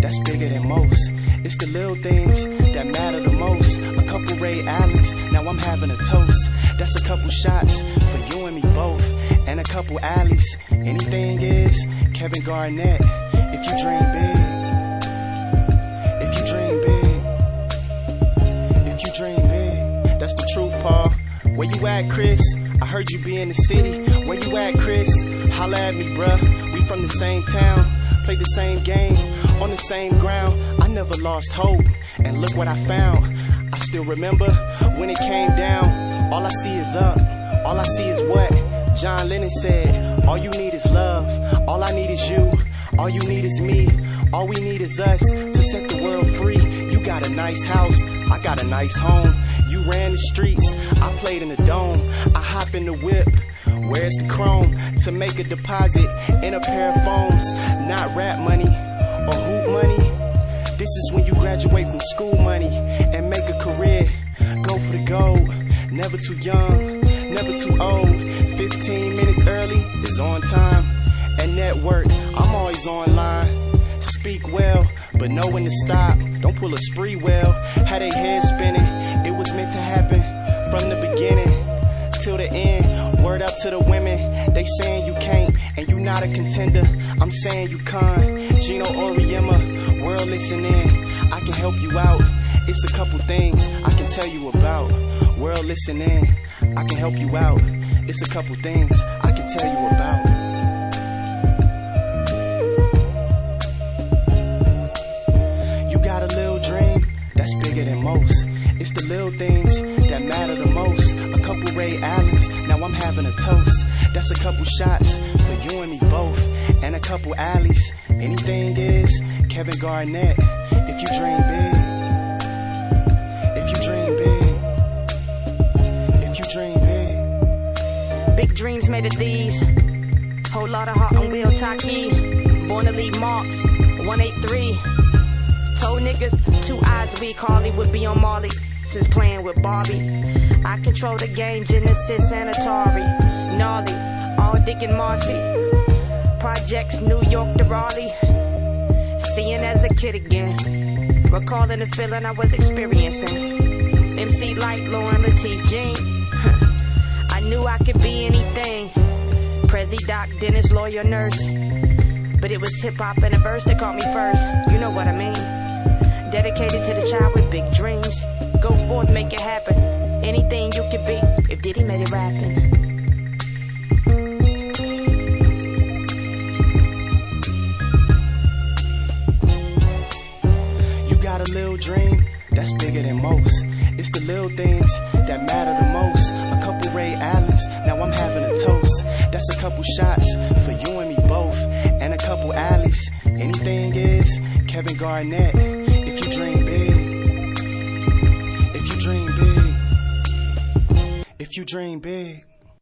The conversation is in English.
that's bigger than most. It's the little things that matter the most. A couple Ray Allens, now I'm having a toast. That's a couple shots for you and me both, and a couple alleys. Anything is Kevin Garnett. If you dream big, if you dream big, if you dream big, that's the truth, Paul. Where you at, Chris? I heard you be in the city. Where you at, Chris? Holla at me, bruh. We from the same town, played the same game, on the same ground. I never lost hope, and look what I found. I still remember when it came down. All I see is up, all I see is what John Lennon said. All you need is love, all I need is you. All you need is me, all we need is us to set the world free. You got a nice house, I got a nice home. You ran the streets, I played in the dome. I hop in the whip, where's the chrome? To make a deposit in a pair of phones. Not rap money or hoop money. This is when you graduate from school money and make a career. Go for the gold, never too young, never too old. 15 minutes early is on time. And network, I'm always online. Speak well, but know when to stop. Don't pull a spree well. Had they head spinning, it was meant to happen from the beginning till the end. Word up to the women, they saying you can't, and you not a contender. I'm saying you can't. Gino Oriema, world listening, I can help you out. It's a couple things I can tell you about. World listening, I can help you out. It's a couple things I can tell you about. That's bigger than most. It's the little things that matter the most. A couple Ray Allens, now I'm having a toast. That's a couple shots for you and me both, and a couple alleys. Anything is Kevin Garnett. If you dream big, if you dream big, if you dream big. Big dreams made of these. Whole lot of heart on wheel Taki. Born to leave marks, 183. Told niggas 2 eyes a week Harley would be on Marley since playing with Barbie. I control the game, Genesis and Atari. Gnarly, all Dick and Marcy. Projects, New York to Raleigh. Seeing as a kid again. Recalling the feeling I was experiencing. MC Light, Lauren Latif Jean. I knew I could be anything. Prezi, doc, dentist, lawyer, nurse. But it was hip-hop and a verse that caught me first. You know what I mean. Dedicated to the child with big dreams. Go forth, make it happen. Anything you could be if Diddy made it rapping. You got a little dream that's bigger than most. It's the little things that matter the most. A couple Ray Allens, now I'm having a toast. That's a couple shots for you and me both, and a couple alleys. Anything is Kevin Garnett. If you dream big, if you dream big, if you dream big.